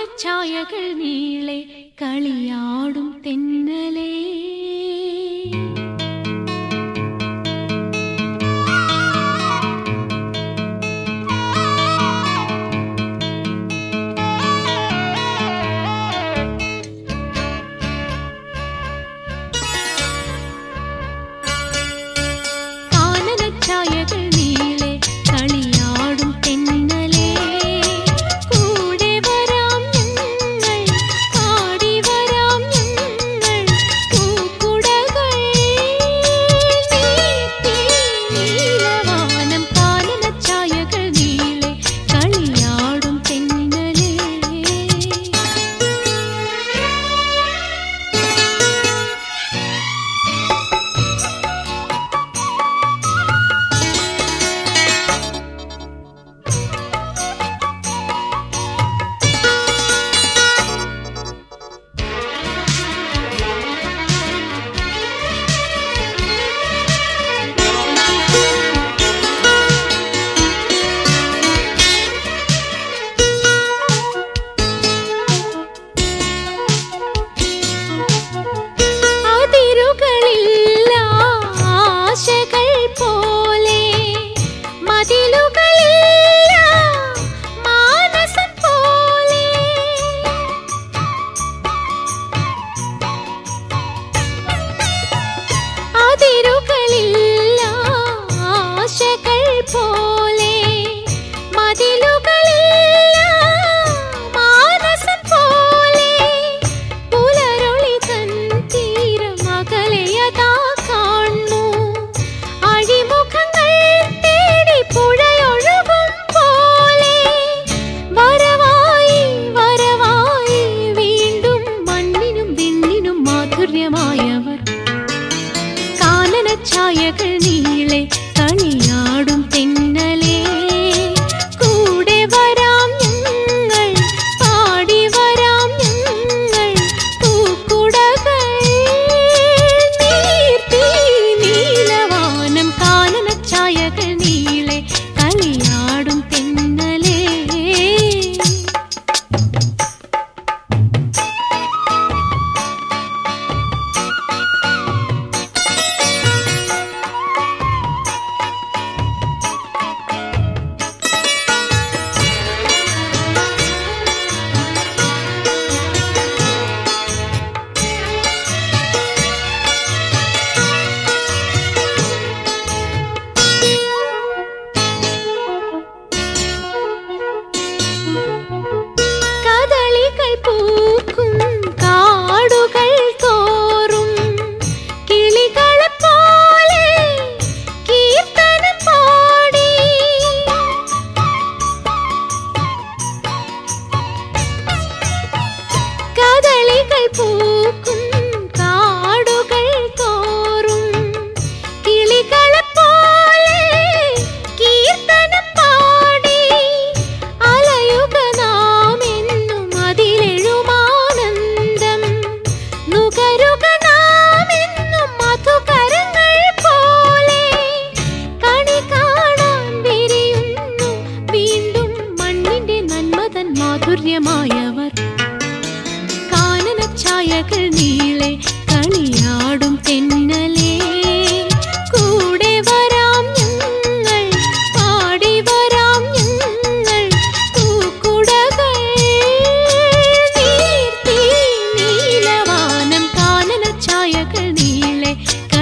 കാനനഛായകൾ നീളെ കളിയാടും തെന്നലേ. കാനനഛായകൾ നീളെ കളിയാടും തെന്നലേ. കൂടെ വരാം ഞങ്ങൾ, പാടി വരാം ഞങ്ങൾ, പൂക്കുടകൾ നീട്ടി നീലവാനം. കാനനഛായകൾ നീളെ കളിയാടും തെന്നലേ. അതിരുകളില്ല ആശകൾ പോലെ, മതിലുകളില്ല മാനസം പോലെ. അതിരുകളില്ല ആശകൾ പോലെ, മതിലുകളില്ല മാനസം പോലെ. പുലരൊളി തൻ തീരമകലെയതാ കാണുന്നു, അഴിമുഖങ്ങൾ തേടി പുഴയൊഴുകും പോലെ. വരവായി വരവായി വീണ്ടും മണ്ണിനും വിണ്ണിനും മാധുര്യമായവർ. കാനനഛായകൾ നീളെ കളിയാടും തെന്നലേ. കൂടെ വരാം ഞങ്ങൾ, പാടി വരാം ഞങ്ങൾ, പൂക്കുടകൾ നീട്ടി നീലവാനം. കാനനഛായകൾ നീളെ കളിയാടും തെന്നലേ. കദളികൾ പൂക്കും കാടുകൾ തോറും കിളികളെപ്പോലെ കീർത്തനം പാടി. കദളികൾ പൂക്കും കാടുകൾ തോറും കിളികളെപ്പോലെ കീർത്തനം പാടി. അലയുക നാം എന്നും അതിലെഴുമാനന്ദം, നുകരുക നാം എന്നും മധുകരങ്ങൾ പോലെ. കണി കാണാൻ വിരിയുന്നു വീണ്ടും മണ്ണിന്റെ നന്മതൻ മാധുര്യമായവർ. കാനനഛായകൾ നീളെ കളിയാടും തെന്നലേ. കൂടെ വരാം ഞങ്ങൾ, പാടി വരാം ഞങ്ങൾ, പൂക്കുടകൾ നീട്ടി നീലവാനം. കാനനഛായകൾ നീളെ